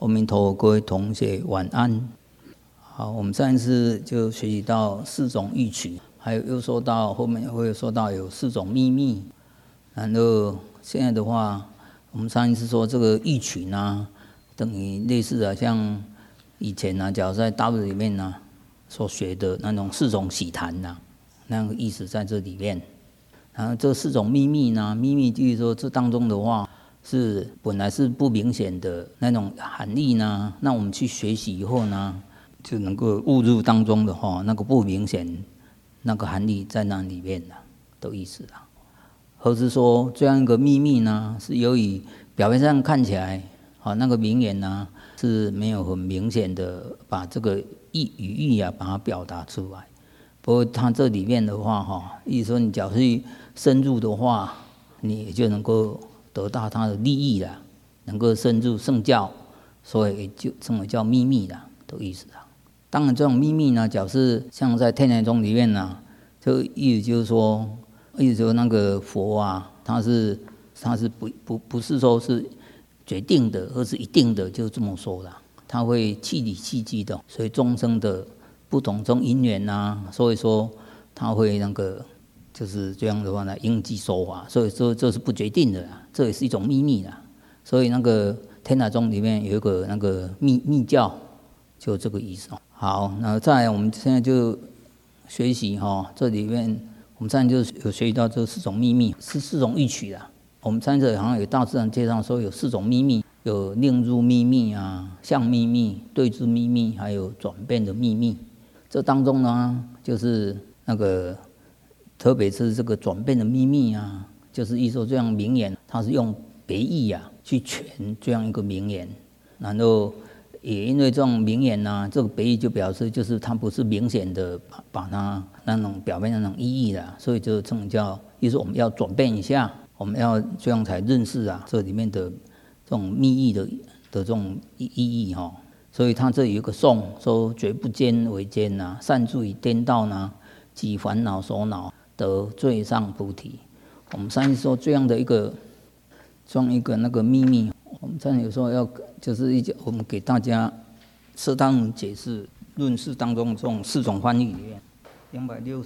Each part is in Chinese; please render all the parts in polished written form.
阿弥陀佛，各位同学晚安。好，我们上一次就学习到四种义取，还有又说到后面会说到有四种秘密。然后现在的话，我们上一次说这个义取呢，等于类似的像以前呢，假如在大陆里面呢所学的那种四种喜坛呐，那样的意思在这里面。然后这四种秘密呢，秘密就是说这当中的话。是本来是不明显的那种含义呢，那我们去学习以后呢，就能够悟入当中的话，那个不明显那个含义在那里面的意思啊。或是说这样一个秘密呢，是由于表面上看起来那个名言呢是没有很明显的把这个语义把它表达出来。不过它这里面的话意思说你假如去深入的话，你也就能够得到它的利益啦，能够深入圣教，所以就称为叫秘密啦的意思啊。当然，这种秘密呢，假设像在天台宗里面呢，就意思就是说，那个佛啊，他是不是说是决定的，而是一定的，就这么说啦。他会气理气机的，所以众生的不同这种因缘啊，所以说他会那个。就是这样的话呢，应机说法，所以说这是不决定的啦，这也是一种秘密啦。所以那个天台宗里面有一个那个密教，就这个意思。好，那再来我们现在就学习这里面我们现在就有学习到这四种秘密，是四种义取啦。我们上次好像有大致上介绍说有四种秘密，有令入秘密啊、相秘密、对治秘密，还有转变的秘密。这当中呢，就是那个。特别是这个转变的秘密啊，就是意思说这样名言，它是用别义去诠这样一个名言，然后也因为这种名言呢，这个别义就表示就是它不是明显的把它那种表面那种意义啦，所以就这种叫，意思我们要转变一下，我们要这样才认识这里面的这种密意的这种意义所以它这里有个颂说绝不坚为坚善助于颠倒即烦恼所恼。得最上菩提。我们上次说这样的一个那个秘密，我们上次有时候要就是我们给大家适当解释论释当中这种四种翻译里面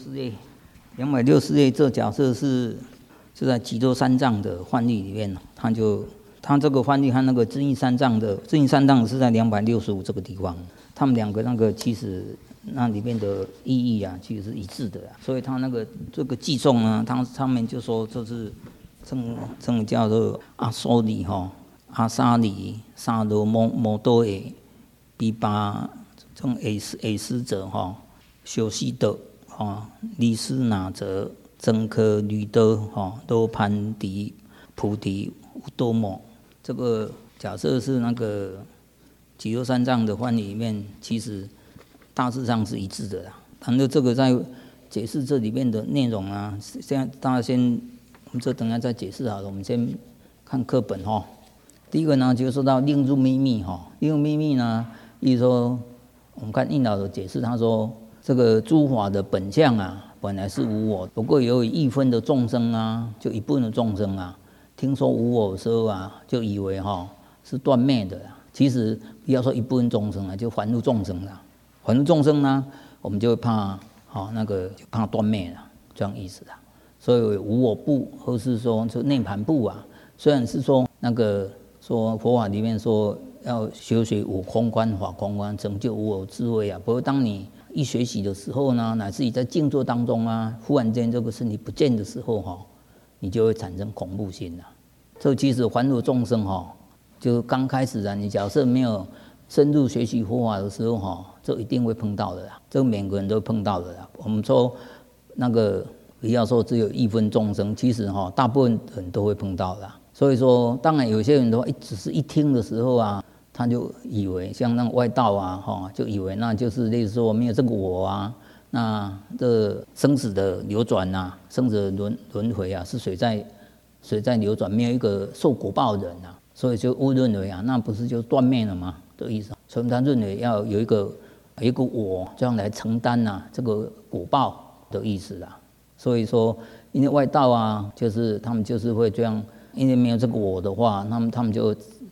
，260页这假设是在极多三藏的翻译里面，他这个翻译和那个智义三藏是在265这个地方，他们两个那个其实。那里面的意义其实是一致的所以他那个这个寄颂呢，他上面就说这是称叫做阿娑里阿沙里沙罗摩多耶比巴这种A师者修习德利斯那则真科律德多盘迪菩提无多摩。这个假设是那个极多三藏的翻译里面，其实。大致上是一致的啦。然后这个在解释这里面的内容现在大家我们这等一下再解释好了。我们先看课本第一个呢，就说到令入秘密令入秘密呢，意思说我们看印老的解释，他说这个诸法的本相本来是无我，不过由于一分的众生就一部分的众生听说无我的时候就以为是断灭的其实不要说一部分众生就凡夫众生凡夫众生呢，我们就会怕那个就怕断灭了，这样意思所以无我部，或是说就涅槃部虽然是说那个说佛法里面说要修学五空观、法空观，成就无我智慧不过当你一学习的时候呢，乃至于在静坐当中忽然间这个身体不见的时候你就会产生恐怖心这其实凡夫众生就刚开始你假设没有深入学习佛法的时候这一定会碰到的这个每个人都碰到的我们说那个不要说只有一分众生，其实大部分人都会碰到的所以说当然有些人的话只是一听的时候他就以为像那种外道就以为那就是类似说没有这个我那这生死的流转生死的轮回是水在流转，没有一个受果报的人所以就误认为那不是就断灭了吗的意思。所以他认为要有一个我这样来承担这个果报的意思所以说因为外道就是他们就是会这样，因为没有这个我的话，他们就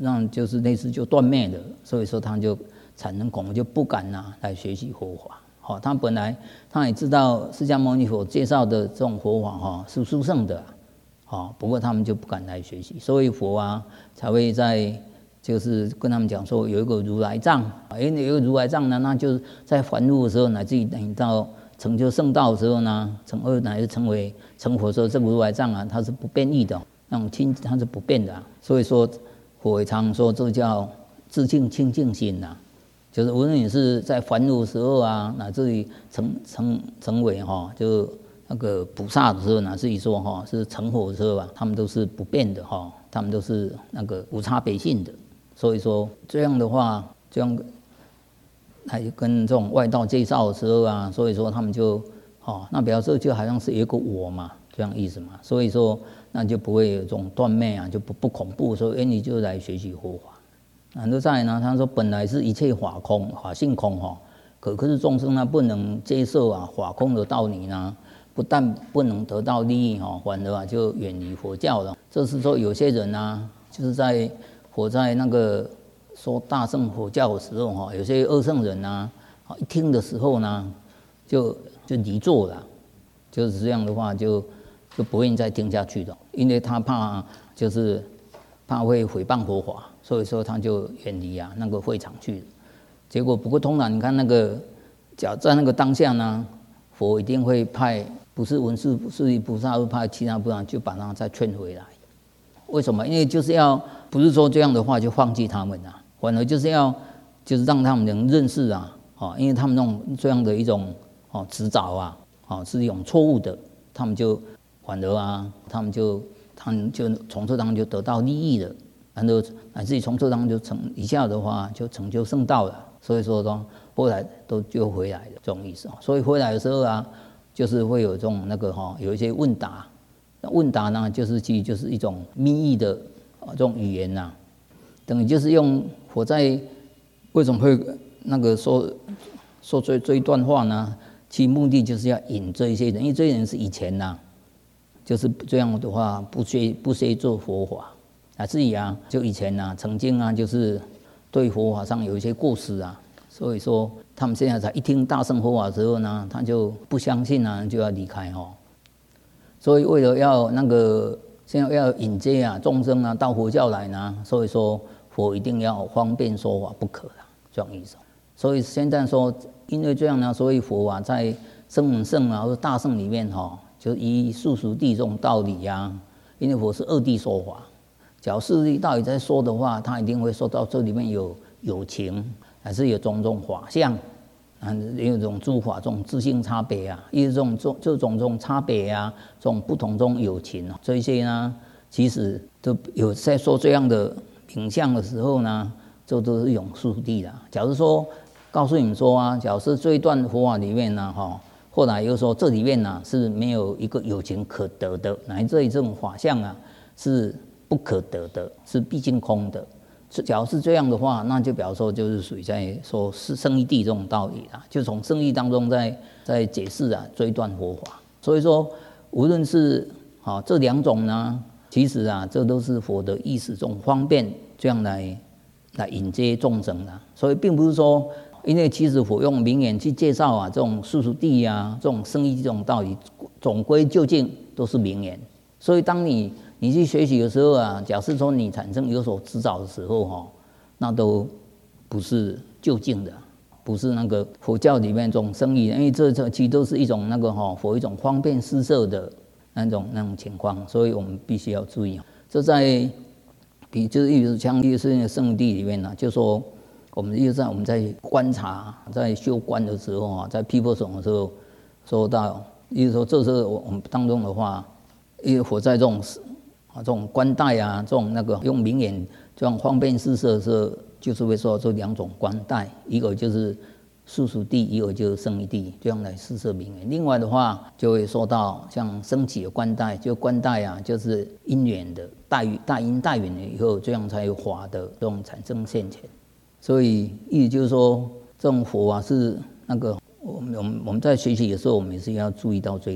让就是类似就断灭了，所以说他就产生恐惧，就不敢来学习佛法。他本来他也知道释迦牟尼佛介绍的这种佛法是殊胜的，不过他们就不敢来学习，所以佛才会在就是跟他们讲说有一个如来藏，因为有一个如来藏呢，那就是在凡夫的时候，乃至于等于到成就圣道的时候呢，乃至成佛的时候，这个如来藏它是不变异的，那种它是不变的，所以说佛也常说这叫自净清净心就是无论你是在凡夫的时候乃至于成为就那个菩萨的时候，乃至于说是成佛的时候他们都是不变的他们都是那个无差别性的。所以说这样的话，这样来跟这种外道介绍的时候所以说他们就那表示就好像是有一个我嘛，这样意思嘛。所以说那就不会有这种断灭就不恐怖，所以你就来学习佛法。然后再来呢，他说本来是一切法空，法性空可是众生不能接受法空的道理呢，不但不能得到利益反而就远离佛教了。这是说有些人就是活在那个说大乘佛教的时候有些二乘人一听的时候呢就离座了，就是这样的话就不愿意再听下去了，因为他怕会毁谤佛法，所以说他就远离那个会场去了。结果不过通常你看那个在那个当下呢，佛一定会派不是文殊师利菩萨，会派其他菩萨就把他再劝回来。为什么？因为就是不是说这样的话就放弃他们反而就是让他们能认识因为他们这样的一种指导是一种错误的，他们就反而他们就从这当中就得到利益了，然后乃至于从这当中就一下的话就成就圣道了。所以说后来就回来了这种意思。所以回来的时候就是会有这种有一些问答，问答呢其实就是一种密意的这种语言等于就是用佛在为什么会说这一段话呢？其目的就是要引这一些人，因为这些人是以前就是这样的话不屑做佛法，至于就以前曾经就是对佛法上有一些过失所以说他们现在才一听大乘佛法的时候呢，他就不相信就要离开所以为了要现在要引接众生到佛教来所以说佛一定要方便说法不可这样意思。所以现在说因为这样所以佛在声闻乘或者大乘里面就以世俗谛这种道理因为佛是二谛说法，假如世谛道理在说的话，他一定会说到这里面有情，还是有种种法相也有这种诸法这种自性差别因为这种差别这种不同中有情这些其实都有在说这样的品相的时候这都是一种世俗谛假如说告诉你们说假如是这一段佛法里面后来又说这里面是没有一个有情可得的，乃至于这种法相是不可得的，是毕竟空的。假如是这样的话，那就表示说就是属于在说是圣义谛这种道理就从圣义当中在解释这一段佛法。所以说无论是这两种其实这都是佛的意思，这种方便这样来引接众生所以并不是说因为其实佛用名言去介绍这种世俗谛这种圣义这种道理，总归究竟都是名言。所以当你去学习的时候假设说你产生有所执着的时候那都不是究竟的，不是那个佛教里面这种圣义，因为这其实都是一种佛一种方便施设的那种情况，所以我们必须要注意。这在就是像就是那个圣谛里面就说我们在观察在修观的时候在毗婆舍的时候说到，例如说这时候我们当中的话，因为佛在这种观待这种用名言这种方便施设的时候，就是会说这两种观待，一个就是世俗谛，一个就是圣义谛，这样来施设名言。另外的话就会说到像升起的观待，就观待就是因缘的大因大缘以后，这样才有法的这种产生现前。所以意思就是说这种佛是我们在学习的时候，我们也是要注意到这一点。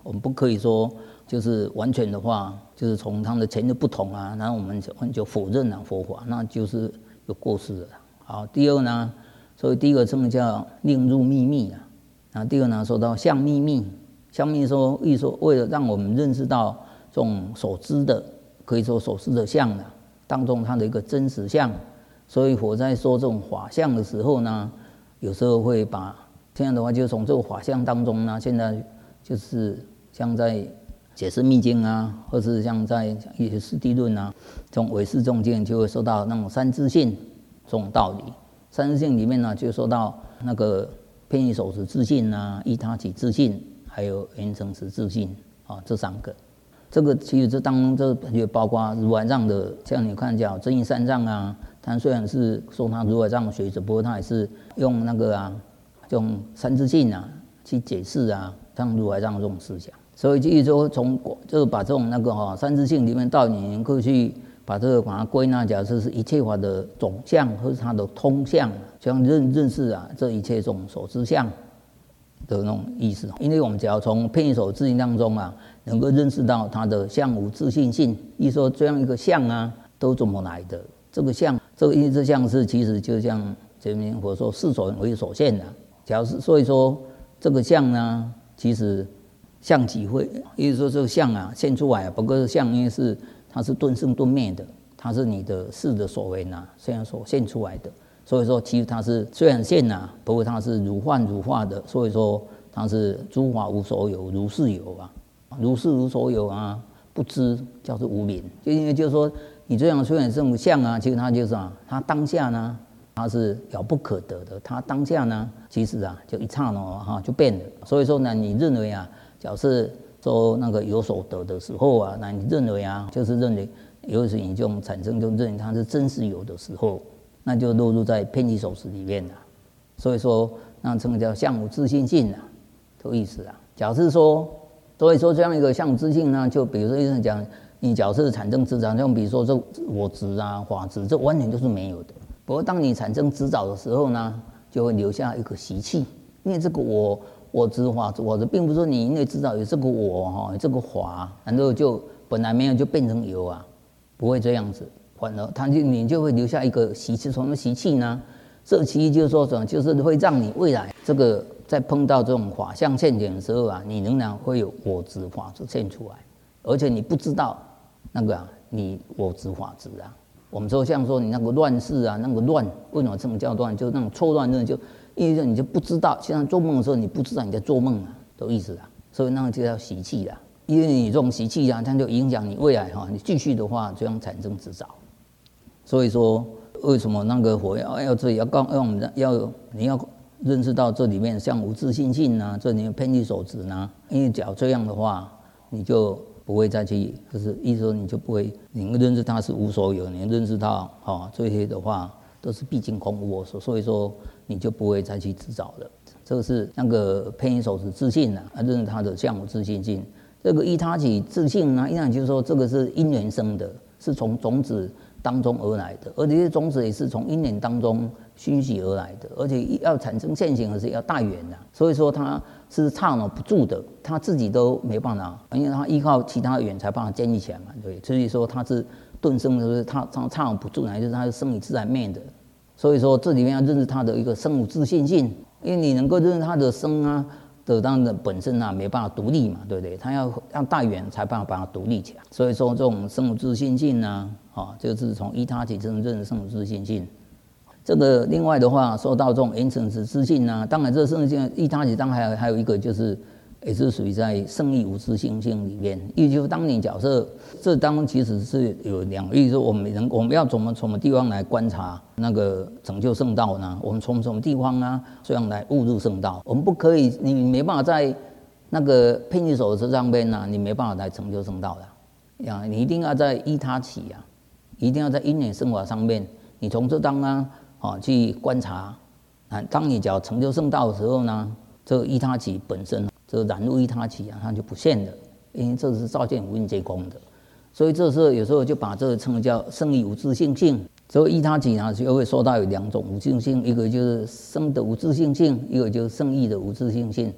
我们不可以说就是完全的话，就是从他们的前的不同啊，然后我们就否认了佛法，那就是有过失了。好，第二呢，所以第一个称叫令入秘密啊，然后第二呢说到相秘密，相秘说意说为了让我们认识到这种所知的，可以说所知的相啊当中它的一个真实相，所以佛在说这种法相的时候呢，有时候会把这样的话，就从这个法相当中呢，现在就是像在解释密经啊，或是像在一些实地论啊，这种唯识中间就会说到那种三自性这种道理。三自性里面呢，就说到那个偏移手持自性啊、依他起自性，还有缘成实自性啊，这三个。这个其实这当中这也包括如来藏的，像你看叫真义三藏啊，他虽然是说他如来藏的学者，不过他也是用那个啊，用三自性啊去解释啊，像如来藏的这种思想。所以就是说从就把这种那个三自性里面到底能够去把这个把它归纳，假设是一切法的总相或是它的通相，像认识啊这一切这种所知相的那种意思。因为我们只要从偏移手自性当中啊，能够认识到它的相无自性性，意思说这样一个相啊都怎么来的？这个相，这个因为这相是其实就像前面佛说事所为所现的，假如是所以说这个相呢，其实相即会，意思说这个相啊现出来，不过相因为是它是顿生顿灭的，它是你的事的所为呢，虽然所现出来的，所以说其实它是虽然现啊，不过它是如幻如化的，所以说它是诸法无所有，如是有啊，如是无所有啊，不知叫做无明，就因为就是说你这样虽然这种相啊，其实它就是啊，它当下呢它是遥不可得的，它当下呢其实啊就一刹那就变了，所以说呢你认为啊，假设说那个有所得的时候啊，那你认为啊，就是认为有时你就产生就认为它是真实有的时候，那就落入在偏移手持里面了。所以说那称叫相无自性性啊，这个意思啊。假设说，所以说这样一个相无自性呢，就比如说医生讲，你假设产生执着，像比如说这我执啊、法执，这完全都是没有的。不过当你产生执着的时候呢，就会留下一个习气，因为这个我执法执，我执并不是说你因为知道有这个我有这个法，然后就本来没有就变成有啊，不会这样子，反而你就会留下一个习气。什么习气呢？这个习气就是说什么？就是会让你未来这个在碰到这种法相现前的时候啊，你仍然会有我执法执现出来，而且你不知道那个你我执法执啊。我们说像说你那个乱世啊，那个乱，为什么这么叫乱？就那种错乱的就。因为你就不知道，现在做梦的时候你不知道你在做梦啊，的意思啊，所以那个就叫习气啦。因为你这种习气啊，它就影响你未来你继续的话这样产生执着。所以说，为什么那个佛要这里要我们你要认识到这里面像无自性性啊，这里面偏移手持呢？因为只要这样的话，你就不会再去，就是意思说你就不会，你认识它是无所有，你认识到这些的话。都是毕竟空无我所，所以说你就不会再去执着了。这个是那个偏移手持自性啊，认识它的相无自性性。这个依他起自性呢，依然就是说这个是因缘生的，是从种子当中而来的，而且这种子也是从因缘当中熏习而来的，而且要产生现行，而是要大缘的。所以说它是刹那不住的，它自己都没办法，因为它依靠其他缘才把它建立起来嘛，对。所以说它是。顿生的是它刹那不住，乃就是它是生与自然灭的，所以说这里面要认识它的一个生无自性性，因为你能够认识它的生啊的当的本身啊没办法独立嘛，对不对？它要大缘才办法把它独立起来，所以说这种生无自性性呢，就是从依他起真正认识生无自性性。这个另外的话，说到这种缘成实自性呢，当然这个生性依他起当然还有一个就是。也是属于在圣义无自性性里面，也就是当你假设这当中其实是有两个，意思说我们要从什么地方来观察那个成就圣道呢？我们从什么地方啊这样来误入圣道？我们不可以，你没办法在那个偏移手持上面呢，你没办法来成就圣道的。你一定要在依他起啊，一定要在因缘生法上面，你从这当中去观察。当你只要成就圣道的时候呢，这个依他起本身。这个染入依他起啊，它就不现了，因为这是照见无印皆空的，所以这时候有时候就把这个称叫生义无自性性。所以依他起呢，就会说到有两种无自性性，一个就是生的无自性性，一个就是生义的无自性性。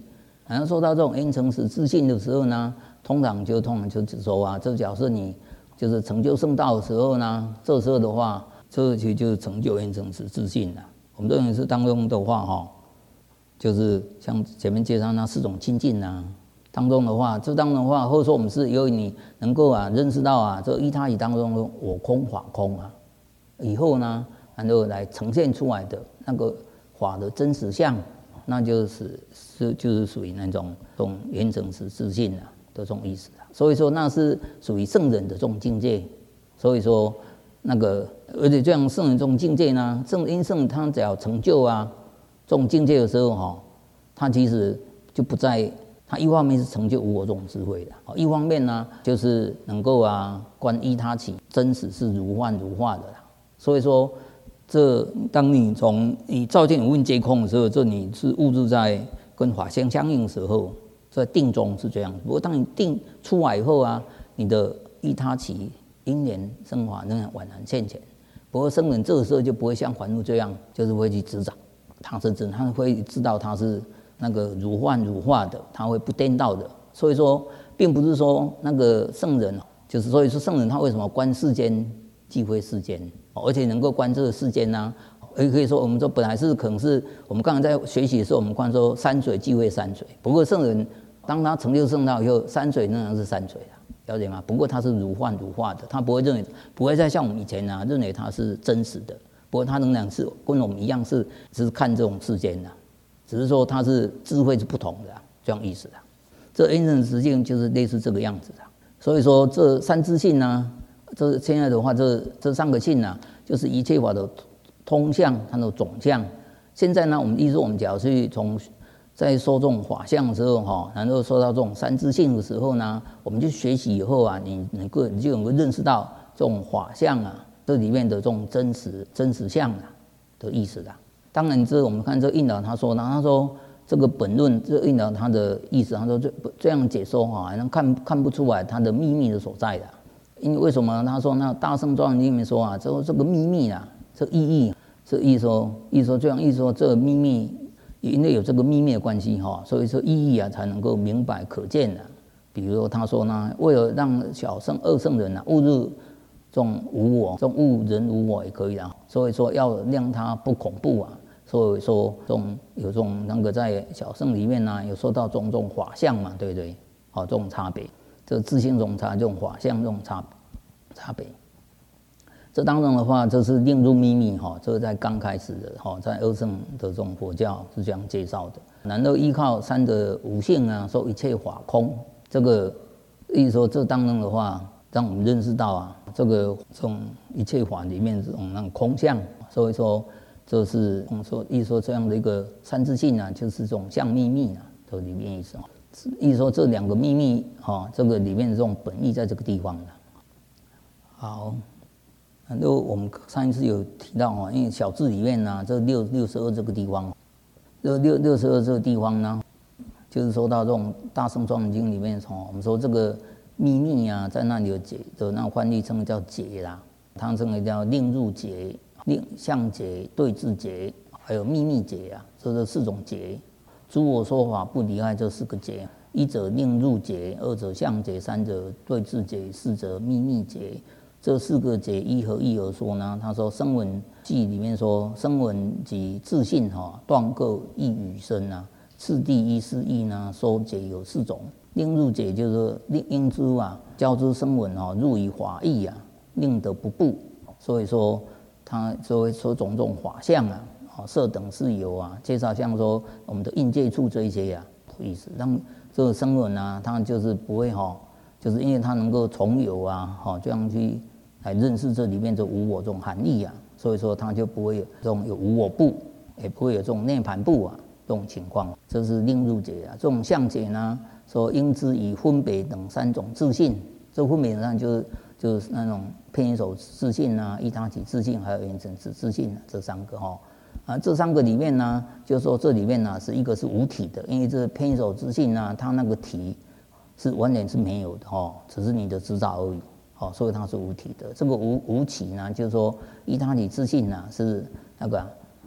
然后说到这种因成实自信的时候呢，通常就指说啊，这假设你就是成就圣道的时候呢，这时候的话，这其实就是成就因成实自信了。我们认为是当中的话哈，就是像前面介绍那4种清净啊，当中的话，这当中的话，或者说我们是由于你能够啊认识到啊，这依他体当中的我空法空啊，以后呢，然后来呈现出来的那个法的真实相，那就是属于那种因成实自信的这种意思啊。所以说那是属于圣人的这种境界。所以说那个，而且这样圣人这种境界呢，因圣他只要成就啊这种境界的时候哈，他其实就不在。他一方面是成就无我这种智慧的，一方面呢就是能够啊观依他起真实是如幻如化的啦。所以说，这当你照见有问皆空的时候，这你是悟入在跟法相相应的时候，在定中是这样。不过当你定出来以后啊，你的依他起因缘生法仍然宛然现前。不过圣人这个时候就不会像凡夫这样，就是会去执掌，他会知道他是那个如幻如化的，他会不颠倒的。所以说，并不是说那个圣人，就是所以说圣人他为什么观世间即非世间，而且能够观这个世间呢？也可以说我们说本来是可能是我们刚才在学习的时候，我们观说山水即非山水。不过圣人当他成就圣道以后，山水仍然是山水了解吗？不过他是如幻如化的，他不会再像我们以前认为他是真实的。不过他仍然是跟我们一样是只是看这种世间只是说它是智慧是不同的这样意思的。这因成实境就是类似这个样子的。所以说这三自性呢，这现在的话这3个性呢，就是一切法的通相，它的总相。现在呢，我们我们假如去在说这种法相的时候然后说到这种三自性的时候呢，我们就学习以后啊，你就能够认识到这种法相这里面的这种真实相的意思的。当然，我们看这印导他说这个本论，这印导他的意思，他说这样解说好像看不出来他的秘密的所在的。因为为什么？他说那大圣庄里面说这个秘密这意义，这意说这样说这个秘密，因为有这个秘密的关系所以说意义才能够明白可见的。比如说他说呢，为了让二圣人悟入这种无我，这种悟人无我也可以所以说要让他不恐怖所以说有这种那个在小圣里面有说到这种法相嘛，对不对？这种差别，这自性中差，这种法相这种差别。这当中的话，这是令入秘密这是在刚开始的在二圣的这种佛教是这样介绍的。然后依靠三的无性说一切法空，这个意思说这当中的话，让我们认识到这种一切法里面这种那种空相，所以说。这是意思说这样的一个三自性就是这种像秘密这里面意思意思说这2个秘密这个里面的这种本意在这个地方好，然后我们上一次有提到因为小字里面这62这个地方，这62这个地方呢，就是说到这种大圣庄严经里面我们说这个秘密在那里有解的那翻译称为叫解啦，它称为叫令入解。相解、对治解，还有秘密解这是4种解。诸我说法不离开这4个解：一者令入解，二者相解，三者对治解，四者秘密解。这4个解一合一而说呢？他说《声闻记》里面说，声闻及自信断各一语身次第一思义说解有4种。令入解就是应知教之声闻入于法义令得不怖。所以说。他所谓说种种法相色等事由介绍像说我们的应界处这一些的意思，让这个声闻他就是不会就是因为他能够从有这样去来认识这里面的无我这种含义所以说他就不会有这种有无我部，也不会有这种涅槃部这种情况。这是令入解这种相解呢，说应知以分别等3种自性，这分别上就是那种偏一手自性依他起自性，还有因成实自性这3个这3个里面呢，就是说这里面是一个是无体的，因为这偏一手自性它那个体是完全是没有的只是你的执照而已所以它是无体的。这个无体呢，就是说依他起自性是那个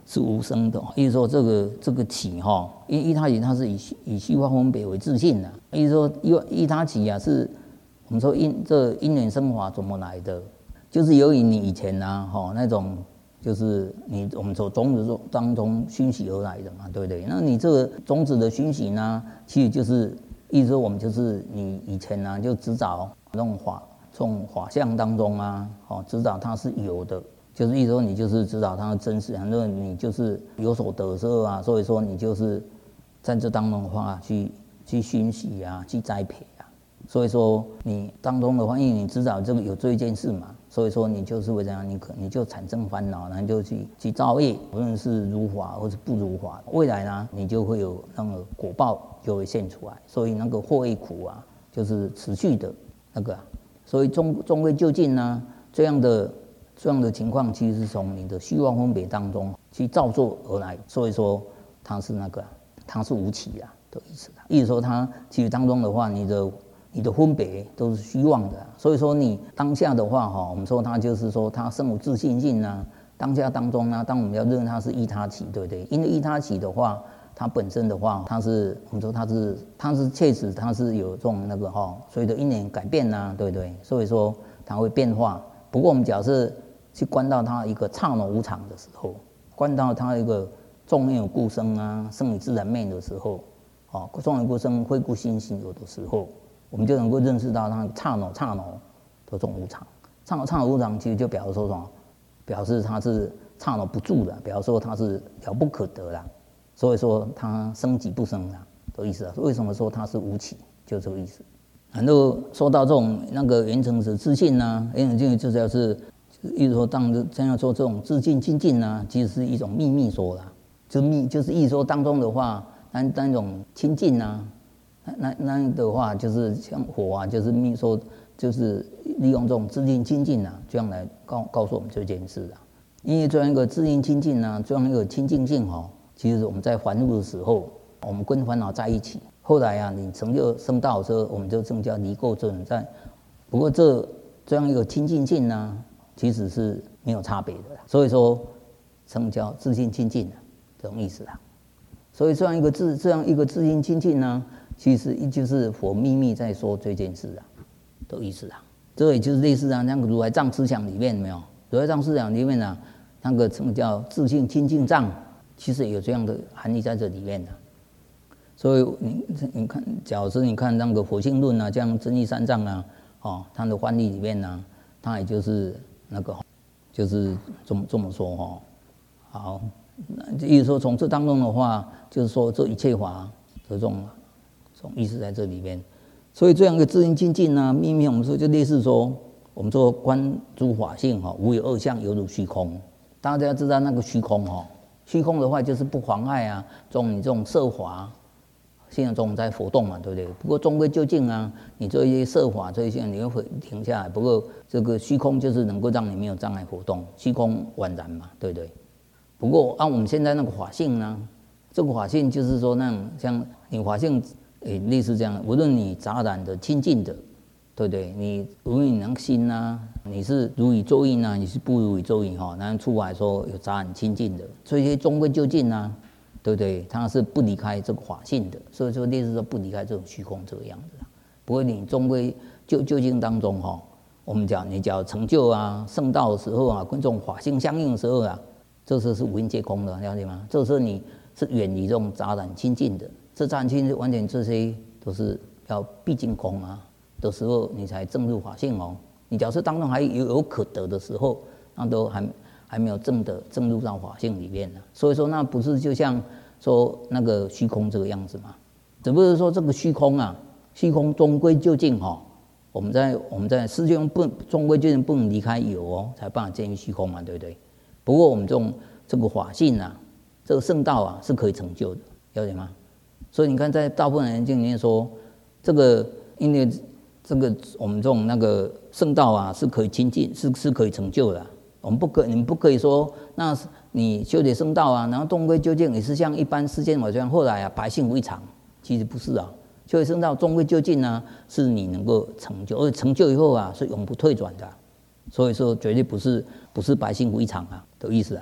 是无生的，意思说这个起哈，因一他起它是以虚妄分别为自性的，意思说一他起啊是我们说这因缘生法怎么来的，就是由于你以前啊那种就是我们说种子当中熏习而来的嘛，对不对？那你这个种子的熏习呢，其实就是意思说我们就是你以前啊就执着那种法相当中啊，执着它是有的。就是意思说，你就是知道它的真实，然后你就是有所得失啊，所以说你就是在这当中的话去熏习啊，去栽培啊，所以说你当中的话，因为你知道这个有这一件事嘛，所以说你就是会这样，你就产生烦恼，然后就去造业，无论是如法或是不如法，未来呢，你就会有那个果报就会现出来，所以那个祸业苦啊，就是持续的那个，所以终归究竟呢，这样的情况，其实是从你的虚妄分别当中去造作而来，所以说它是它是无起的意思。意思说它其实当中的话，你的分别都是虚妄的，所以说你当下的话我们说它就是说它生无自信性啊。当下当中呢，当我们要认它是依他起，对不对？因为依他起的话，它本身的话，它是我们说它是确实它是有这种随着因缘改变啊，对不对？所以说它会变化。不过我们假设去观到它一个刹那无常的时候，观到它一个众念有故生啊，生以自然昧的时候，众念有故生，非故心行有的时候，我们就能够认识到它刹那的这种无常。刹那无常，其实就表示说什么？表示它是刹那不住的，表示说它是了不可得啦。所以说它生即不生啦的意思啊。为什么说它是无起？就这个意思。然后说到这种缘成实自信呢，缘成自信就是意思说，这样说这种自信清净呢，其实是一种秘密说啦，就是意思说当中的话，那种清净啊，那的话就是像火啊，就是秘说就是利用这种自信清净啊，这样来告诉我们这件事啊。因为这样一个自信清净啊，这样一个清净性其实我们在凡夫的时候，我们跟烦恼在一起，后来啊，你成就升道的时候，我们就增加离垢这种在。不过这样一个清净性呢，其实是没有差别的啦，所以说称叫自信清净这种意思啦。所以这样一个自信清净呢，其实就是佛秘密在说这件事的意思啊。这也就是类似那个如来藏思想里面没有？如来藏思想里面那个称叫自信清净藏，其实有这样的含义在这里面所以你看，假如是你看那个佛性论啊，像真义三藏啊，它的翻译里面呢，它也就是就是这么说好，意思说从这当中的话，就是说这一切法的这种意思在这里面。所以这样一个自信清净呢，秘密我们说就类似说，我们说观诸法性无有二相，犹如虚空。大家知道那个虚空虚空的话就是不妨碍你这种色法现在中在活动嘛，对不对？不过终归究竟你这一些色法这一些你会停下来。不过这个虚空就是能够让你没有障碍活动，虚空宛然嘛，对不对？不过按我们现在那个法性呢，这个法性就是说那种像你法性类似这样，无论你杂染的清净的，对不对？你无论你能心你是如理作意你是不如理作意然后出来说有杂染清净的，这些终归究竟对不对？它是不离开这个法性的，所以说类似说不离开这种虚空这个样子不过你终归究竟当中我们讲你只要成就圣道的时候跟这种法性相应的时候这时候是无因皆空的，了解吗？这时候你是远离这种杂染清净的，这杂染清净完全这些都是要毕竟空的时候，你才证入法性你假设当中还有可得的时候，那都还没有证入到法性里面所以说那不是就像说那个虚空这个样子嘛？只不过说这个虚空虚空终归究竟我们在世界中终归究竟不能离开有才办法见于虚空嘛，对不对？不过我们这个法性这个圣道是可以成就的，了解吗？所以你看在大部分人经里面说，这个因为这个我们这种那个圣道是可以亲近，是可以成就的你们不可以说，那你修得圣道然后终归究竟也是像一般世间法这样，后来百姓无一常，其实不是修得圣道终归究竟是你能够成就，而且成就以后是永不退转的，所以说绝对不是百姓无一常的意思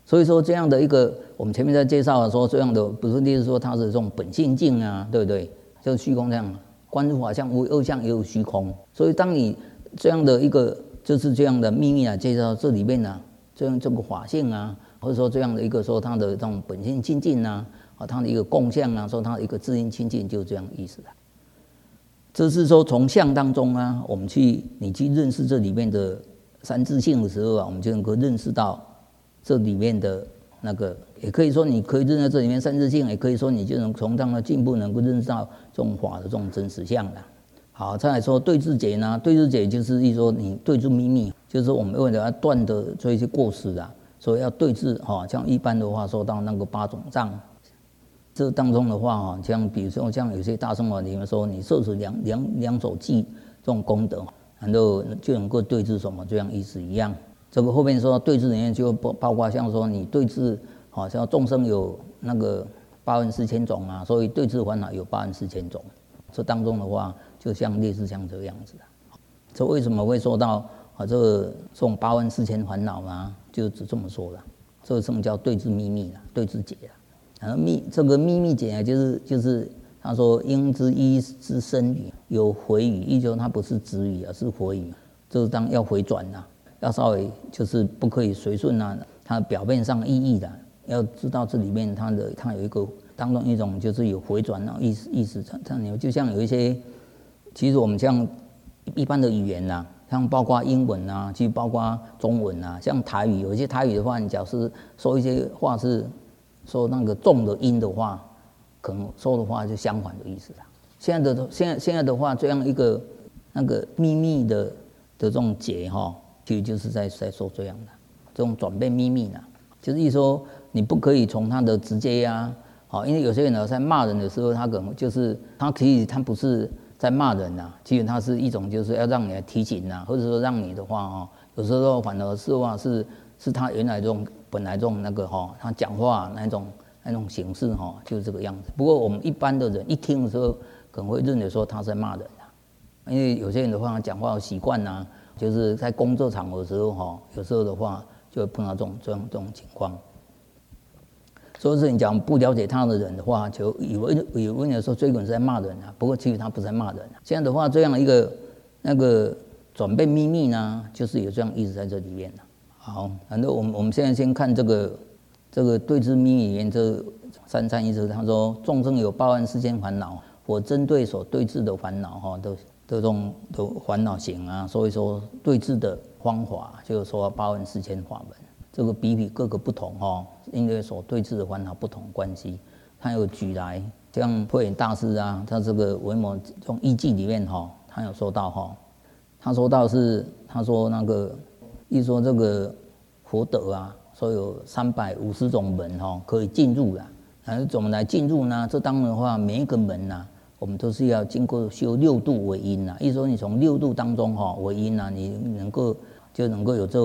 所以说这样的一个，我们前面在介绍的说这样的，不是例如说它是这种本性境啊，对不对？就是虚空这样，观诸法相无二相，也有虚空。所以当你这样的一个就是这样的秘密啊，介绍这里面呢、这样这个法性啊，或者说这样的一个说它的这种本性清净啊，它的一个共相啊，说它的一个自性清净，就这样意思啊。这是说从相当中啊，你去认识这里面的三自性的时候啊，我们就能够认识到这里面的那个，也可以说你可以认识这里面三自性，也可以说你就能从这样的进步能够认识到这种法的这种真实相了。好，再来说对治解呢，对治解就是一说你对治秘密，就是说我们为了要断的这一些过失啊，所以要对治像一般的话说到那个8种障。这当中的话像比如说像有些大乘法里面说，你摄持两手记这种功德，然后就能够对治什么，这样意思一样。这个后面说对治里面就包括像说你对治，像众生有那个84000种啊，所以对治烦恼有84000种。这当中的话，就像类似像这个样子的。这为什么会说到这种84000烦恼呢？就只这么说了。这个什么叫对治秘密了，对治解了。然后这个秘密解就是他说应知一之深语，有回语，意就是它不是直语，而是回语。就是当要回转啊，要稍微就是不可以随顺啊，它表面上意义的，要知道这里面它有一个当中一种就是有回转的意思，就像有一些，其实我们像一般的语言啊，像包括英文啊，其实包括中文啊，像台语，有一些台语的话，你假如是说一些话是说那个重的音的话，可能说的话就相反的意思啦。现在的话，这样一个那个秘密的这种解其实就是在说这样的这种转变秘密呢，就是意思说你不可以从他的直接啊，因为有些人呢在骂人的时候，他可能就是他其实他不是在骂人呐，其实他是一种就是要让你来提醒呐，或者说让你的话有时候反而是话是他原来这种本来这种那个他讲话那种形式就是这个样子。不过我们一般的人一听的时候，可能会认为说他在骂人啊，因为有些人的话讲话习惯呐，就是在工作场合的时候有时候的话就会碰到这种情况。所以是你讲不了解他的人的话，就以为你说追滚是在骂人啊，不过其实他不是在骂人啊。这样的话，这样一个那个转变秘密呢，就是有这样意思在这里面。好，然后我们现在先看这个对治秘密里面这331，他说众生有84000烦恼，我针对所对治的烦恼的这种的烦恼型啊，所以说对治的方法就是说84000法门。这个比各个不同因为所对治的烦恼不同关系，他有举来，像慧远大师啊，他这个维摩这种义记里面他有说到他说到是他说那个一说这个佛德啊，说有350种门可以进入啦。然后怎么来进入呢？这当然的话，每一个门啊，我们都是要经过修6度为因啦。意思说你从6度当中为因啊，你能够有这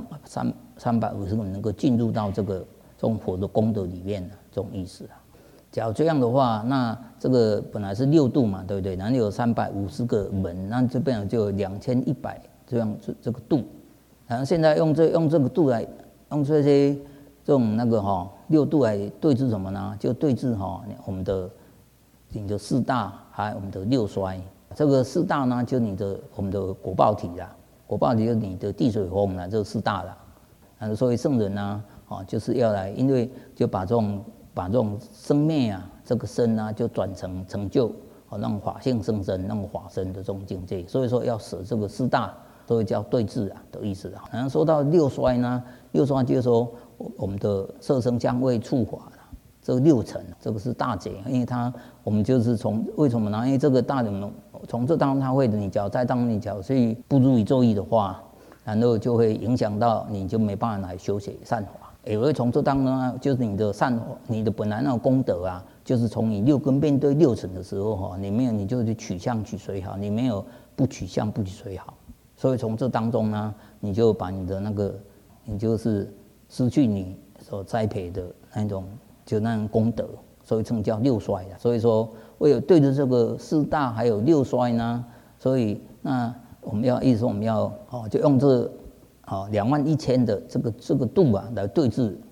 350个能够进入到这种佛的功德里面这种意思啊。假如这样的话，那这个本来是6度嘛，对不对？然后有350个门，那这边就有2100这样这个度。然后现在用这个度来用这些这种那个6度来对治什么呢？就对治我们的你的4大还有我们的6衰。这个4大呢，就我们的果报体啦，果报体就是你的地水火风啦，这4大啦。所以圣人呢，就是要来，因为就把这种生灭啊，这个身啊，就转成就那种法性生身，那种法身的这种境界。所以说要舍这个4大。所以叫对治的意思啊。然后说到6衰呢，6衰就是说我们的色声香味触法这个6层，这个是大解，因为我们就是为什么呢？因为这个大的从这当中它会你只要在当中你只要去不如理作意的话，然后就会影响到你就没办法来修写善法。也会从这当中呢，就是你的善法，你的本来那种功德啊，就是从你6根面对6层的时候你就去取相取随好，你没有不取相不取随好。所以从这当中呢，你就把你的你就是失去你所栽培的那种功德，所以称叫6衰的。所以说，为了对着这个4大还有6衰呢，所以那我们要就用这21000的这个度啊来对治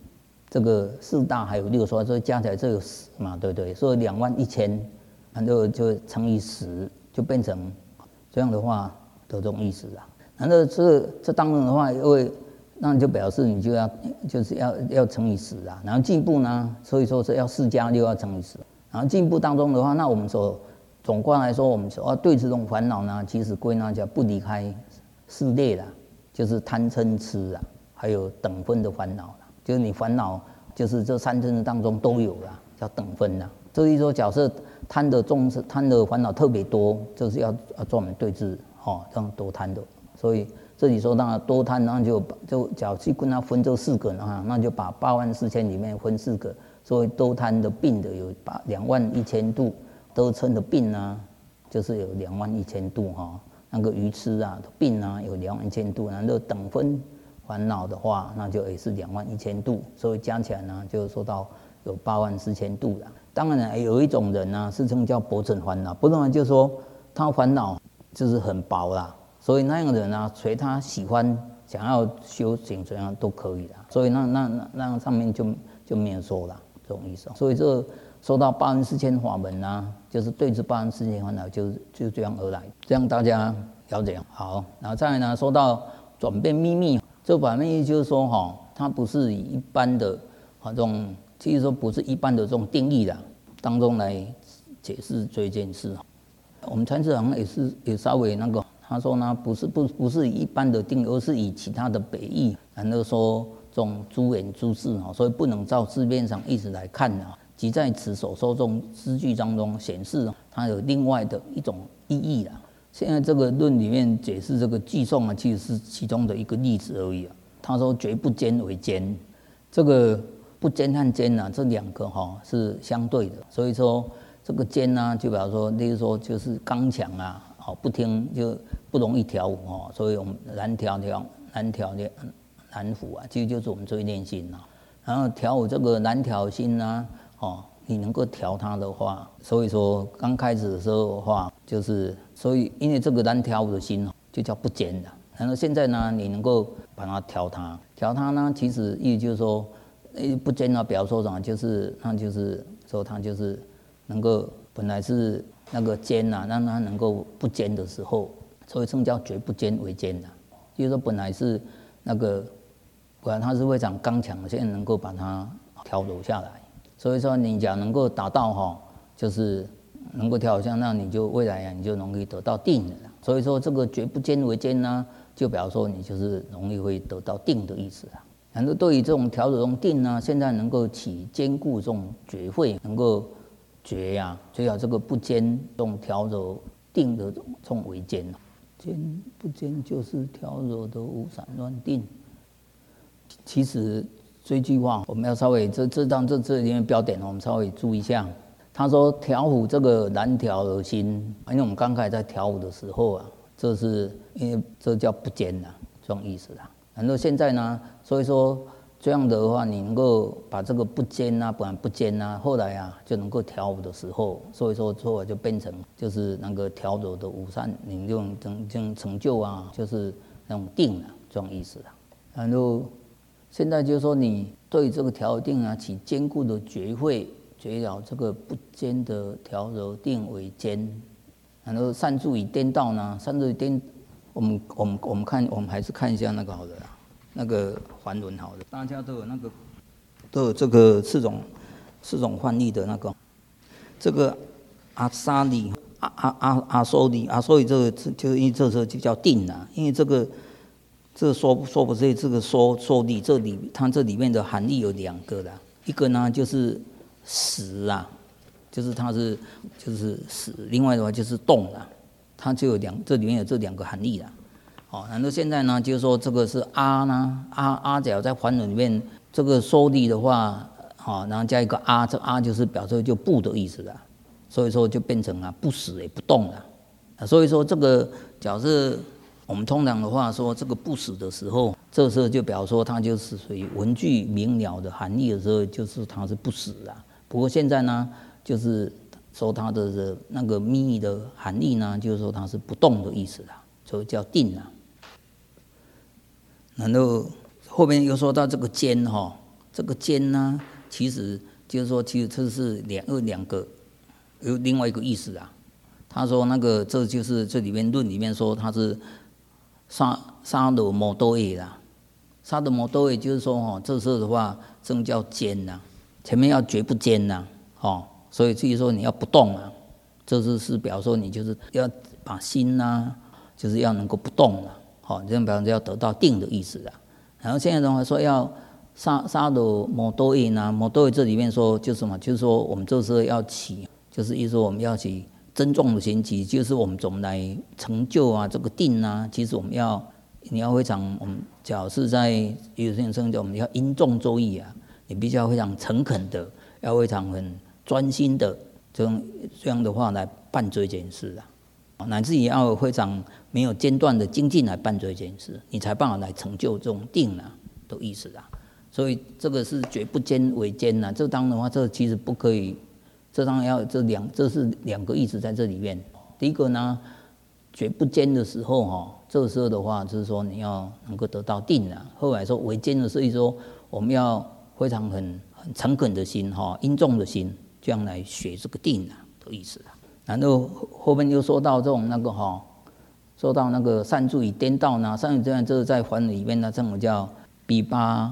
这个4大还有6所，所以加起来这有10嘛，对不对？所以21000，然后就乘以10，就变成这样的话的这种意思啊。然后这当然的话，因为那就表示你就是要乘以10啊。然后进步呢，所以说是要4加6要乘以10。然后进步当中的话，那我们总观来说，我们说对这种烦恼呢，其实归纳叫不离开4类啦，就是贪嗔痴啊，还有等分的烦恼啦。就是你烦恼，就是这3真当中都有啦，叫等分啦。所以说，假设贪的烦恼特别多，就是要专门对治这样多贪的。所以这里说那多贪，然后就假如去跟他分这4个啊，那就把84000里面分4个。所以多贪的病的有21000度，得嗔的病呢，就是有21000度哈。那个愚痴啊的病呢有21000度，然后等分烦恼的话，那就也是21000度，所以加起来呢，就说到有84000度了。当然呢，有一种人呢，是称叫薄尘烦恼，不然就是说他烦恼就是很薄啦，所以那样的人呢，随他喜欢想要修行怎样都可以啦。所以那上面就没有说了这种意思。所以这说到84000法门呢，就是对治84000烦恼，就这样而来，这样大家了解好。然后再来呢，说到转变秘密。这转变秘密就是说它不是以一般的这种，其实说不是一般的这种定义的当中来解释这件事。我们禅师好像也稍微那个，他说呢，不是以一般的定义，而是以其他的北义，然后说这种诸言诸事所以不能照字面上意思来看即在此所说这种诗句当中显示它有另外的一种意义啦。现在这个论里面解释这个偈颂其实是其中的一个例子而已他说绝不坚为坚，这个不坚和坚这2个是相对的。所以说这个坚就比方说，例如说就是刚强不听就不容易调伏所以我们难调难伏其实就是我们最练心然后调伏这个难调心你能够调它的话，所以说刚开始的时候的话，就是所以因为这个难调的心就叫不坚的。然后现在呢，你能够把它调它呢，其实意思就是说，不坚表示说什么？就是说它就是能够本来是那个坚让它能够不坚的时候，所以称叫绝不坚为坚就是说本来是那个本来它是非常刚强的，现在能够把它调柔下来。所以说你假如能够达到就是能够调下，那你就未来你就容易得到定了。所以说这个绝不坚为坚呢，就表示说你就是容易会得到定的意思然后对于这种调柔中定呢，现在能够起坚固这种觉慧，能够觉最好这个不坚这种调柔定的这种为坚坚不坚就是调柔的无散乱定。其实这句话我们要稍微这里面标点我们稍微注意一下。他说调伏这个难调的心，因为我们刚开始在调伏的时候这是因为这叫不坚这种意思然后现在呢，所以说这样的话，你能够把这个不坚本来不坚后来就能够调伏的时候，所以说后来就变成就是那个调柔的无善，你用这种成就就是那种定这种意思然后现在就是说，你对这个调定起坚固的觉慧，觉了这个不坚的调柔定为坚。然后善助与颠倒呢？善助与颠，我们还是看一下那个好的那个梵文好的，大家都有那个都有这个四种翻译的那个，这个阿沙里阿梭里这个就因为这时候就叫定因为这说不对，这个说理它这里面的含义有2个一个呢就是实就是它就是实，另外的话就是动它就有这里面有这2个含义然后现在呢就是说这个是阿只要在梵文里面这个说理的话然后加一个这阿就是表示就不的意思所以说就变成不死也不动所以说这个假设我们通常的话说这个不死的时候，这时候就表示说它就是属于文句明了的含义的时候，就是它是不死不过现在呢，就是说它的那个秘密的含义呢，就是说它是不动的意思所以叫定然后后面又说到这个坚这个坚呢，其实就是说，其实这是两个有另外一个意思啊。他说那个这就是这里面论里面说他是沙的摩多耶啦，沙的摩多耶就是说这时候的话正叫坚呐，前面要绝不坚呐，所以至于说你要不动啊，这是表说你就是要把心呐，就是要能够不动了，这样表示要得到定的意思啊。然后现在的话说要沙的摩多耶呢，摩多耶这里面说就是什么？就是说我们这时候要起，就是意思说我们要起珍重的心起，就是我们怎么来成就啊这个定啊。其实你要非常，我们假如是在有些人称叫我们要因重作意啊，你必须要非常诚恳的，要非常很专心的这样的话来办这件事啊，乃至也要非常没有间断的精进来办这件事，你才办法来成就这种定啊的意思啊。所以这个是绝不坚为坚啊，这当然的话，这其实不可以。这当然要这是两个意思在这里面。第一个呢，绝不坚的时候这个时候的话就是说你要能够得到定啊。后来说为坚的是意思说我们要非常很诚恳的心殷重的心，这样来学这个定啊的意思啊。然后后面又说到这种说到那个善助与颠倒呢，善助这样这个在梵语里面呢，这种叫比巴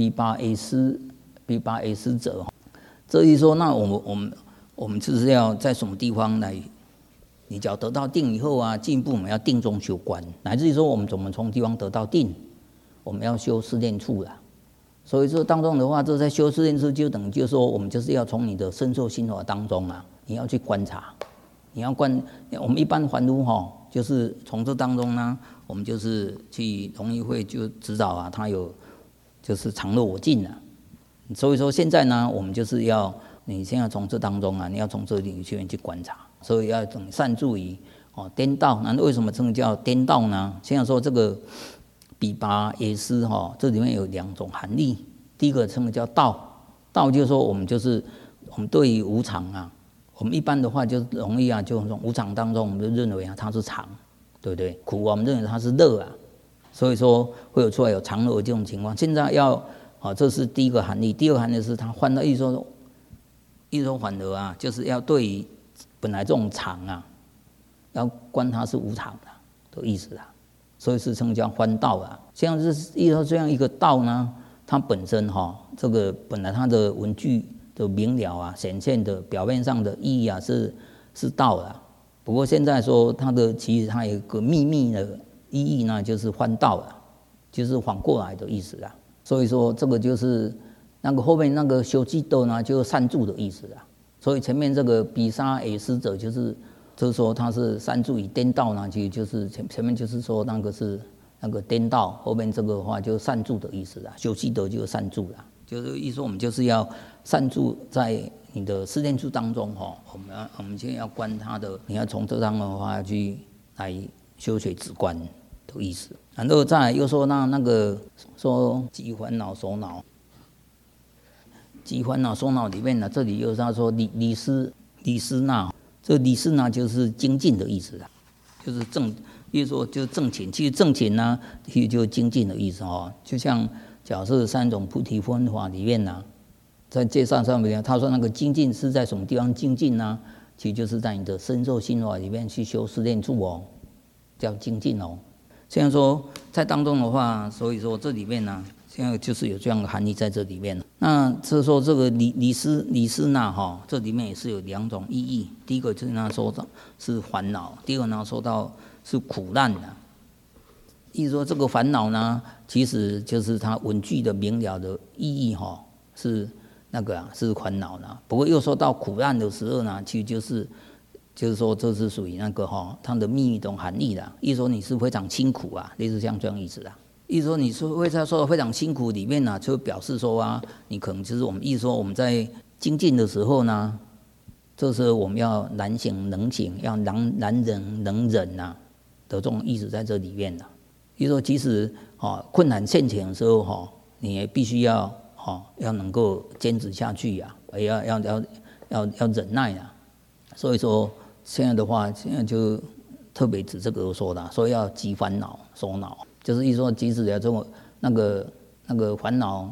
A斯者。这意思说，那我们就是要在什么地方来？你只要得到定以后啊，进一步我们要定中修观，乃至于说我们怎么从地方得到定，我们要修四念处啦。所以说当中的话，这在修四念处就等于就是说，我们就是要从你的身受心法当中啊，你要去观察，你要我们一般凡夫就是从这当中呢，我们就是去容易会就指导啊，他有就是常乐我净啊。所以说现在呢，我们就是要你现在从这当中啊，你要从这里去观察，所以要等善助于颠倒。那为什么称叫颠倒呢？现在说这个比巴耶斯这里面有两种含义。第一个称叫道，道就是说我们对于无常啊，我们一般的话就容易啊，就从无常当中，我们就认为啊它是常，对不对？苦我们认为它是乐啊，所以说会有出来有常乐这种情况。现在要这是第一个含义。第二个含义是它换到意思说反而啊，就是要对于本来这种常啊，要观它是无常的意思啊，所以是称叫欢道啊。像是意思说这样一个道呢，它本身这个本来它的文句的明了啊，显现的表面上的意义啊是道啊。不过现在说其实它有一个秘密的意义呢，就是欢道啊，就是反过来的意思啊。所以说这个就是那个后面那个修济斗呢，就是善助的意思啊。所以前面这个比沙耶斯者就是说他是善助与颠倒呢，其实就是前面就是说那个是那个颠倒，后面这个的话就是善助的意思啊。修济斗就是善助啦，就是意思说我们就是要善助在你的四念处当中我们现在要观他的，你要从这张的话去来修学止观的意思。然后再来又说那个说集烦恼首脑，集烦恼首脑里面呢，这里又是他说理思那，这理思那就是精进的意思啦，就是意思说就是正勤。其实正勤呢，其实就是精进的意思就像假设三种菩提分法里面呢，在介绍上面他说那个精进是在什么地方精进呢？其实就是在你的身受心法里面去修四念处叫精进现在说在当中的话，所以说这里面呢，现在就是有这样的含义在这里面。那就是说这个理思那这里面也是有两种意义。第一个就是那说到是烦恼，第二个呢说到是苦难的。意思说这个烦恼呢，其实就是它文句的明了的意义是那个是烦恼呢。不过又说到苦难的时候呢，其实就是说这是属于那个它的秘密的含义啦。意思说你是非常辛苦啊，类似像这样意思啦。意思说你是会在说非常辛苦里面呢，就表示说啊，你可能就是我们意思说我们在精进的时候呢，这时候我们要难行能行，要难忍能忍的这种意思在这里面啦。意思说即使困难现前的时候你也必须要能够坚持下去呀，要忍耐啊。所以说现在的话，现在就特别指这个说的，说要集烦恼首脑，就是意思说即使有这种那个烦恼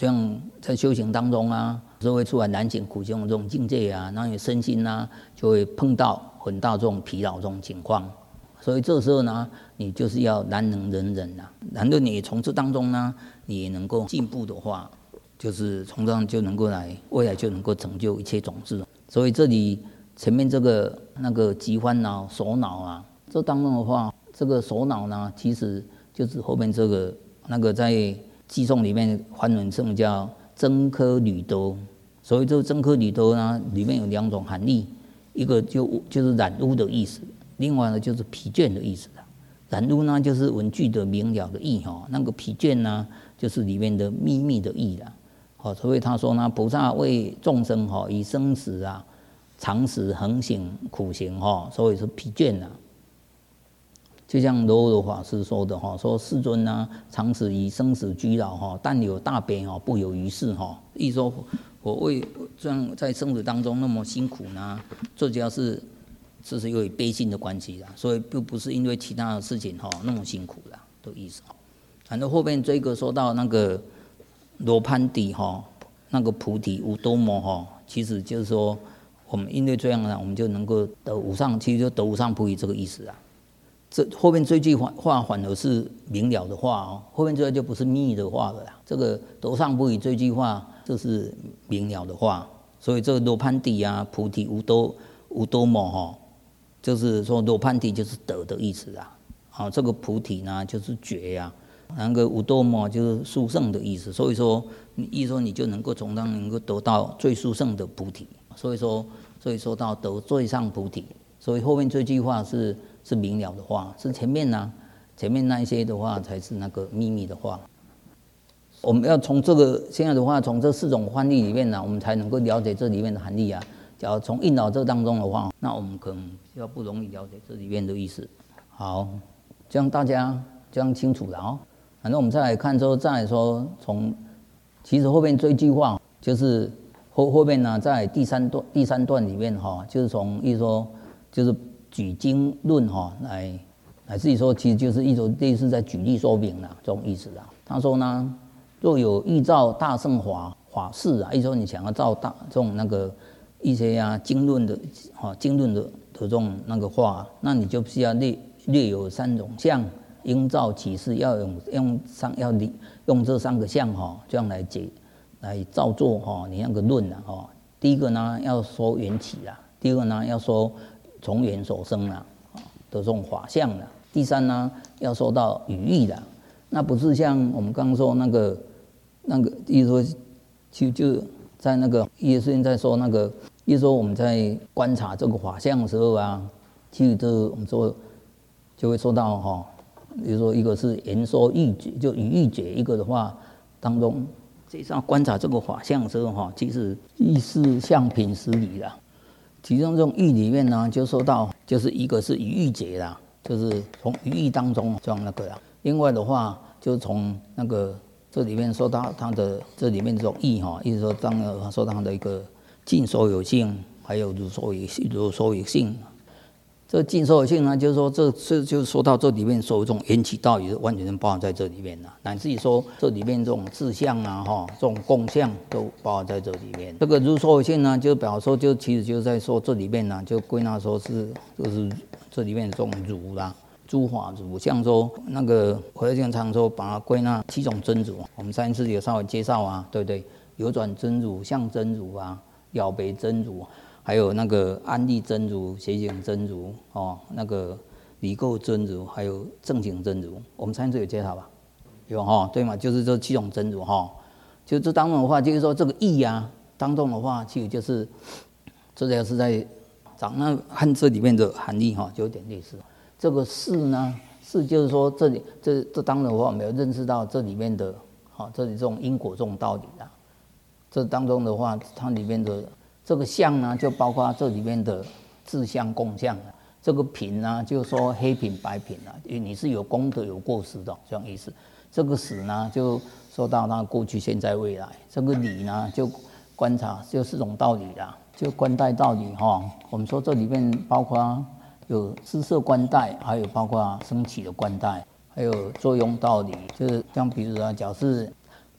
这样在修行当中啊，就会出来难行苦行的这种境界啊，那你身心啊就会碰到很大这种疲劳这种情况。所以这时候呢，你就是要难能忍忍啊。然后你从这当中呢，你也能够进步的话，就是从这样就能够未来就能够成就一切种子。所以这里前面这个急烦恼、首恼啊，这当中的话，这个首恼呢，其实就是后面这个在偈颂里面梵文圣叫增科履多。所以这个增科履多呢，里面有2种含义，一个就是染污的意思，另外呢就是疲倦的意思。染污呢就是文句的明了的意哈，那个疲倦呢就是里面的秘密的意啦。好，所以他说呢，菩萨为众生哈，以生死啊、常时恒行苦行哈，所以是疲倦呐。就像罗罗法师说的哈，说世尊呢，常时以生死居扰哈，但有大悲哈，不有于事哈。意说我为这样在生死当中那么辛苦呢，最主要是由于悲心的关系啦，所以并不是因为其他的事情哈那么辛苦啦的意思。然后后面这个说到那个罗潘底哈，那个菩提无多摩哈，其实就是说我们因为这样呢，我们就能够得无上，其实就得无上菩提这个意思啊。这后面这句话反而是明了的话哦，后面这就不是密的话了啦。这个得上菩提这句话，这是明了的话，所以这个罗潘底啊，菩提无多摩哈，就是说罗潘底就是得的意思啊。好，这个菩提呢就是觉呀，那个无多摩就是殊胜的意思。所以说你就能够从当能够得到最殊胜的菩提。所以说到得最上菩提。所以后面这句话是明了的话，是前面那一些的话才是那个秘密的话。我们要从这个现在的话，从这4种翻译里面呢，我们才能够了解这里面的含义啊。假如从印导这当中的话，那我们可能要不容易了解这里面的意思。好，这样大家这样清楚了哦。反正我们再来看之后，再来说其实后面这一句话就是后面呢，在第三段里面哈，就是从意思说就是举经论哈来自己说，其实就是一种类似在举例说明啦，这种意思啦。他说呢，若有依照大乘法事啊，意思说你想要照大这种那个一些经论的这种那个话，那你就需要略有3种相，应照其事，要用这3个相哈，这样来照做哈你那个论啦哈。第一个呢要说缘起啦，第二个呢要说从缘所生啦的这种法相啦，第3呢要说到语义啦。那不是像我们刚刚说那个意思说，就在那个意思在说那个意思说我们在观察这个法相的时候啊，其实我们说就会说到哈，比如说一个是言说意觉，就语义觉；一个的话当中，实际上观察这个法相的时候哈，其实意识相品实理啦。其中这种义里面呢，就说到就是一个是语义觉啦，就是从语义当中这样那个啦。另外的话，就从那个这里面说到它的这里面这种义哈，意思说当然说它的一个尽所有性，还有如所有性。这尽所有性呢，就是说就是说到这里面所有这种缘起道理，完全包含在这里面了。乃至于说这里面这种志向啊，这种共相都包含在这里面。这个如所有性呢，就表示说其实就是在说这里面呢，就归纳说就是这里面这种如啦。诸法如，像说那个我在经常说把它归纳7种真如，我们上一次有稍微介绍啊，对不对？有转真如、相真如啊、了别真如，还有那个安立真如、邪行真如那个离垢真如，还有正行真如，我们上一次有介绍吧？有哈，对嘛？就是这7种真如哈。就这当中的话，就是说这个义啊当中的话，其实就是这个是在讲那和这里面的含义哈，就有点类似。这个事呢，事就是说这里这当中的话，我们要认识到这里面的这里这种因果这种道理啦。这当中的话，它里面的这个相呢，就包括这里面的自相共相了。这个品呢，就是说黑品白品啦，因为你是有功德有过失的这样意思。这个死呢，就说到那过去现在未来。这个理呢，就观察就4种道理啦，就观待道理哈。我们说这里面包括有施设观待，还有包括升起的观待，还有作用道理，就是像比如说，假设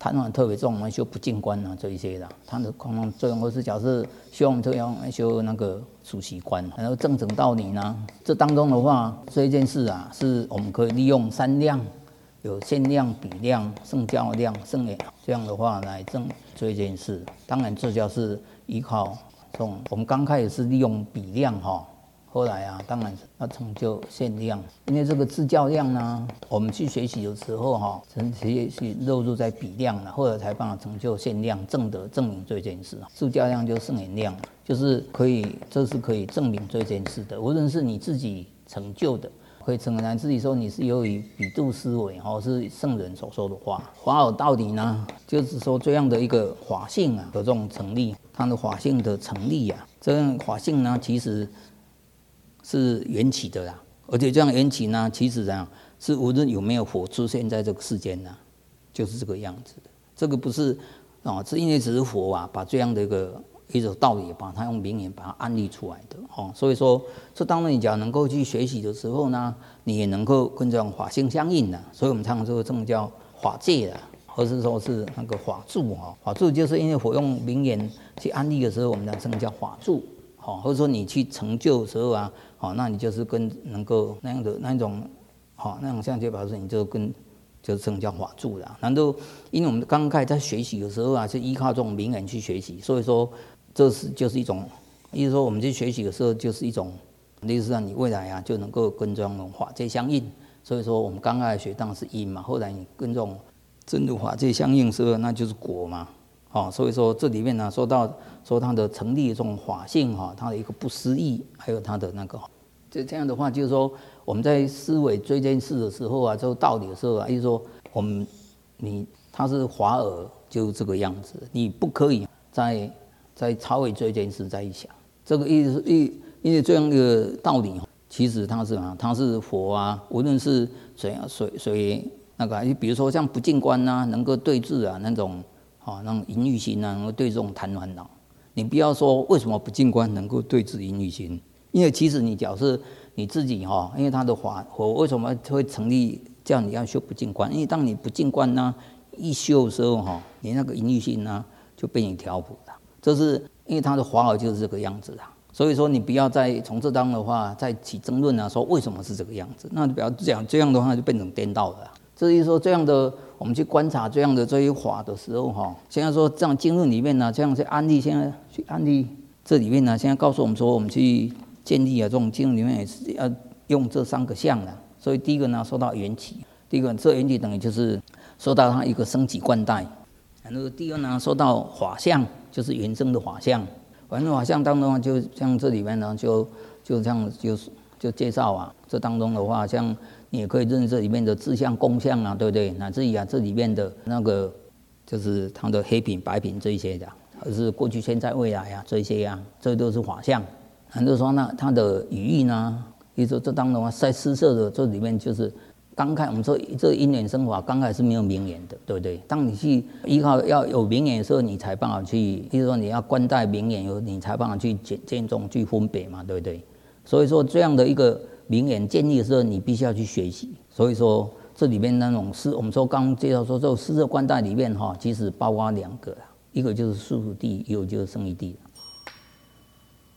贪玩特别重，我们修不净观啊这一些的，它的功能作用，或是假设修我们这样修那个属习观，然后正整道理呢，这当中的话，这一件事啊，是我们可以利用三量，有限量、比量、圣教量、圣言，这样的话来证这一件事。当然，这就是依靠这种，我们刚开始是利用比量哈。后来啊，当然要成就限量，因为这个自教量呢，我们去学习的时候哈，学习落入在比量了，后来才办法成就限量，证得证明这件事。自教量就是圣言量，就是可以，这是可以证明这件事的。无论是你自己成就的，可以承认自己说你是由于比度思维，或是圣人所说的话。法有道理呢，就是说这样的一个法性啊，有这种成立，它的法性的成立啊，这样法性呢，其实是缘起的啦，而且这样缘起呢，其实啊是无论有没有佛出现在这个世间呢，就是这个样子的。这个不是啊，是因为只是佛啊，把这样的一种道理，把它用名言把它安立出来的哦。所以说，这当然你只要能够去学习的时候呢，你也能够跟这种法性相应的。所以我们常说这个叫法界的，或是说是那个法住啊。法住就是因为佛用名言去安立的时候，我们讲称叫法住。好，或者说你去成就的时候啊，好，那你就是跟能够那样的那种，好，那种相接表示你就跟就是称叫法住啦。然后因为我们刚开始在学习的时候啊，是依靠这种名言去学习，所以说这就是一种，意思说我们去学习的时候就是一种，意思让你未来啊就能够跟这种法界相应。所以说我们刚开始学当然是因嘛，后来你跟这种真如法界相应的时候，那就是果嘛。哦，所以说这里面呢，说它的成立的这种法性哈，它的一个不思议，还有它的那个，就这样的话，就是说我们在思维这件事的时候啊，这个道理的时候啊，就是说它是华尔就是这个样子，你不可以再超越这件事再一想，这个意思因为这样的道理，其实它是佛啊，无论是谁那个，比如说像不净观啊，能够对治啊那种。那种淫欲心啊，能够对这种贪烦恼，你不要说为什么不净观能够对治淫欲心，因为其实你假设你自己因为他的法为什么会成立叫你要修不净观？因为当你不净观呢，一修的时候你那个淫欲心呢就被你调伏了，这是因为他的法尔就是这个样子啊。所以说你不要再从这当的话再起争论啊，说为什么是这个样子？那你不要讲这样的话就变成颠倒了。这就是说这样的。我们去观察这样的这些法的时候，现在说这样经论里面呢，这样去安利，现在去安利这里面呢，现在告诉我们说，我们去建立这种经论里面也是要用这3个相的。所以第一个呢，说到缘起，第一个这缘起等于就是说到它一个升级冠带，然后第二呢，说到法相，就是原生的法相。原生法相当中，就像这里面呢，就这样就介绍啊，这当中的话，像你也可以认识这里面的自相、共相啊，对不对？乃至于这里面的那个就是它的黑品、白品这一些的，而是过去、现在、未来啊，这一些啊，这都是法相。很多说呢，它的语义呢，比如说这当中在施设的这里面，就是刚开始我们说这因缘生法，刚开始是没有名言的，对不对？当你去依靠要有名言的时候，你才办法去，比如说你要观待名言，你才办法去见重、去分别嘛，对不对？所以说这样的一个名言建立的时候，你必须要去学习。所以说这里面那种我们说刚刚介绍说这种施设观待里面其实包括2个，一个就是宿主地，一个就是胜义地。